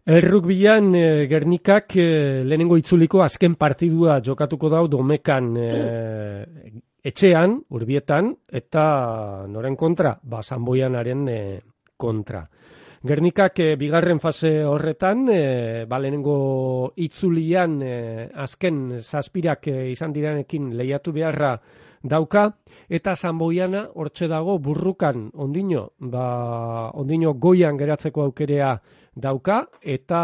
Errukbian Gernikak lehenengo itzuliko azken partidua jokatuko dau Domekan etxean, Urbietan, eta noren kontra? San Boianaren kontra. Gernikak bigarren fase horretan, lehenengo itzulian azken zazpirak izan direnekin lehiatu beharra dauka, eta San Boiana hortxe dago burrukan ondino goian geratzeko aukerea dauka, eta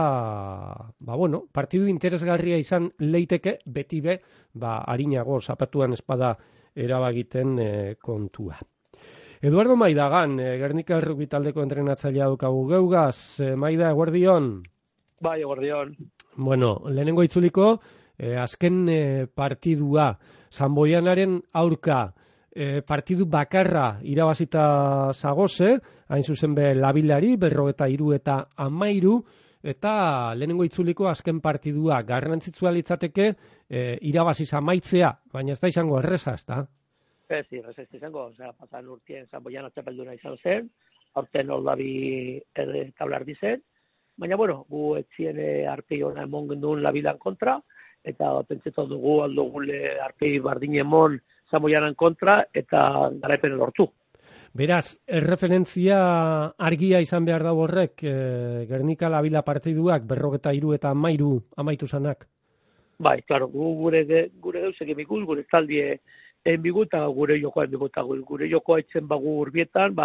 partidu interesgarria izan leiteke beti be, harinago zapatuan espada erabagiten kontua. Eduardo Maidagan, Gernika Errukbi taldeko entrenatzailea daukagu geugaz. Maida, eguerdion? Bai, eguerdion. Bueno, lehenengo itzuliko, azken partidua, San Boianaren aurka, partidu bakarra irabazita zagoze, hain zuzen be Labilari, 43 eta 13, eta lehenengo itzuliko azken partidua garrantzitsua litzateke irabaziz amaitzea, baina ez da izango erreza, ez da? Ez izango, pasan urtien San Boiana txapelduna izan zen, aurten Oldabi tablar dizen, baina gu etzien arpei hona emon gendun Labilan kontra, eta pentsetan dugu aldogule arpei bardin emon San Boianan kontra, eta garaipen lortu. Beraz, erreferentzia argia izan behar da horrek, Gernika Labila partiduak 43 eta 13 amaitu zanak? Bai, klaro, gure deusek emikuz, gure taldie enbigu eta gure jokoa enbigu eta gure jokoa itzen bagu Urbietan,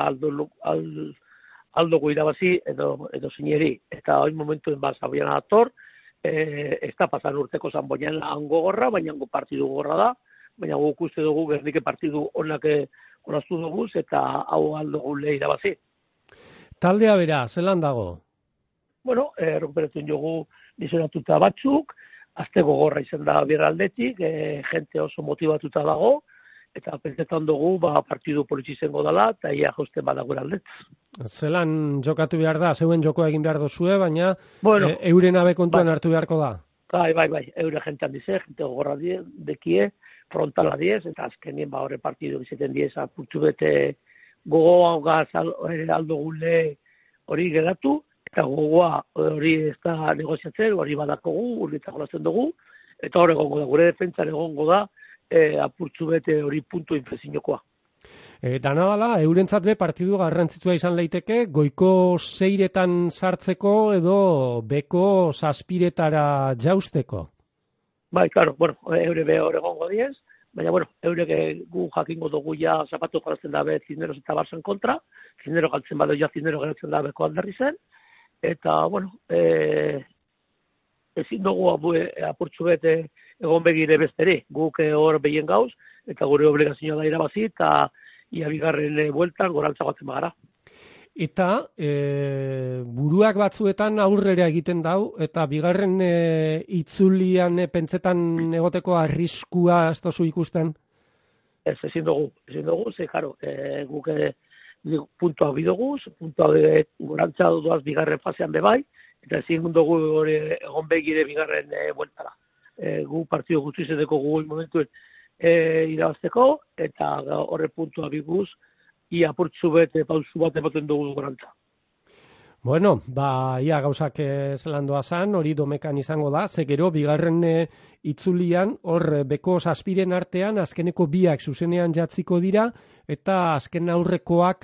aldogu irabazi edo zineri. Eta hori momentuen San Boiana dator, ez da pasan urteko San Boiana hango gorra, baina hango partidu gorra da, baina guk uste dugu Gernike partidu onak onaztu dugu eta hau aldogu irabazi. Taldea bera, zelan dago? Erruperetzen jogu diseinatuta batzuk, azte gogorra izan da beraldetik, jente oso motivatuta dago, eta pentsetan dugu partidu politxe izango dela, eta ia josten badago aldetz. Zelan jokatu behar da, zeuen jokoa egin behar dozue, baina euren abe kontuan hartu beharko da? Bai, eure jentean dize, jente gogorra dekie, frontala diez, eta azkenien horre partidu bizeten diez, apurtzu bete gogoa aldo gule hori geratu, eta gogoa hori ez da negoziatzen, hori badakogu, urritak olatzen dugu, eta hori egongo da, gure defentsan egongo da, apurtzu bete hori puntu infezinokoa. Dana dala, eurentzat be partidu garrantzitsua izan leiteke, goiko seiretan sartzeko edo beko zazpiretara jausteko? Bai, klaro, eure be hori egongo diez, baina, eurek gu jakingo dugu ja zapatu jolazten dabe Cisneros eta Barsan kontra, Cisnero galtzen badu ja Cisnero geratzen dabeko alderri zen, eta, ezin dugu apurtzu bete egon begire besteri, guk hor behien gauz, eta gure obligazioa da irabazi, eta ia bigarren bueltan gorantza batzen bagara. Eta buruak batzuetan aurrera egiten dau, eta bigarren itzulian pentsetan egoteko arriskua ez dozu ikusten? Ezin dugu, ze, jaro, guk puntua bidoguz, puntua gorantza duaz bigarren fasean bebai, eta ezin dugu egon begire bigarren bueltara. Gu partidu guztu izateko gu momentuen irabazteko, eta horre puntua biguz, ia apurtzu bete pausu bat ematen dugu gorantza. Ia gauzak zelan doazan, hori Domekan izango da, ze gero bigarren itzulian, hor beko zazpiren artean, azkeneko biak zuzenean jatziko dira, eta azken aurrekoak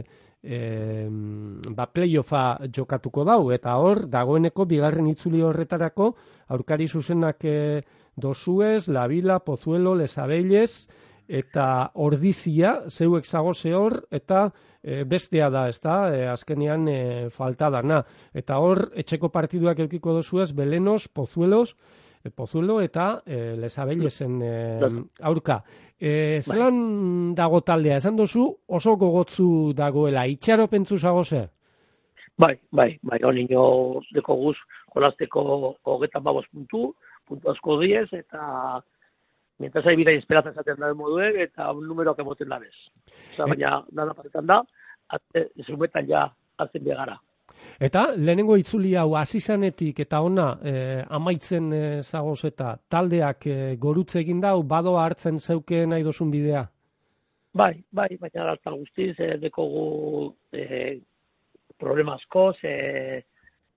playoffa jokatuko dau, eta hor, dagoeneko bigarren itzuli horretarako, aurkari zuzenak Dozuez, Labila, Pozuelo, Lesabellez, eta Ordizia, zeuek zagoze hor, eta bestea da, ez da, azkenean falta dana. Eta hor, etxeko partiduak eukiko dozuez, Belenos, Pozuelo eta Lesabellezen aurka. Zelan dago taldea, esan dozu oso gogotzu dagoela, itxaropentzu zagoze? Bai, honino deko guz, jolazteko 25 puntu asko diez, eta mientras hay vida y esperanza esaten da moduek, eta numeroak emoten dabez. Baina, nada paretan da, zumetan ja hartzen begara. Eta lehenengo itzuli hau hasizanetik eta ona amaitzen zagoz eta taldeak gorutze egin dau, badoa hartzen zeuke nahi dozun bidea? Bai, baina alta guztiz, dekogu problema asko,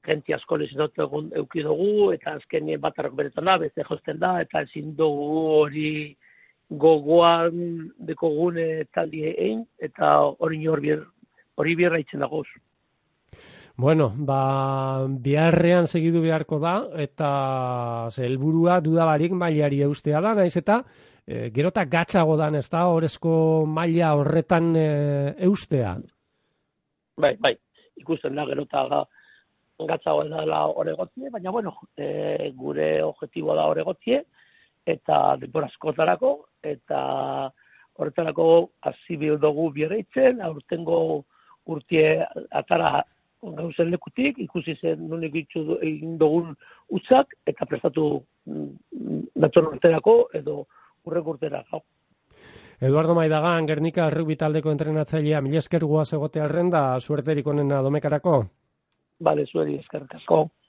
jenti asko lesionatu euki dugu, eta azkenien batarrak beretan da, beste josten da, eta ezin dugu hori gogoan dekogune taldi egin, eta hori bierra itzen dagoz. Bueno, biharrean segidu beharko da, eta helburua dudabarik mailari eustea da, naiz eta gerota gatzago dan, ez da, orezko maila horretan eustea? Bai, ikusten da gerota gatzago dela oregotzie, baina bueno, gure objektiboa da oregotzie, eta denbora askotarako, eta horretarako hasi behar dugu bierreitzen, aurtengo urtie atara gauzen lekutik, ikusi zen nunik egin dugun utzak, eta prestatu datorren urterako, edo urrek urterako. Eduardo Maidagan, Gernika Rugby taldeko entrenatzailea, mila esker guaz egote arren da, suerterik onena Domekarako. Bale, zueri eskerrik asko.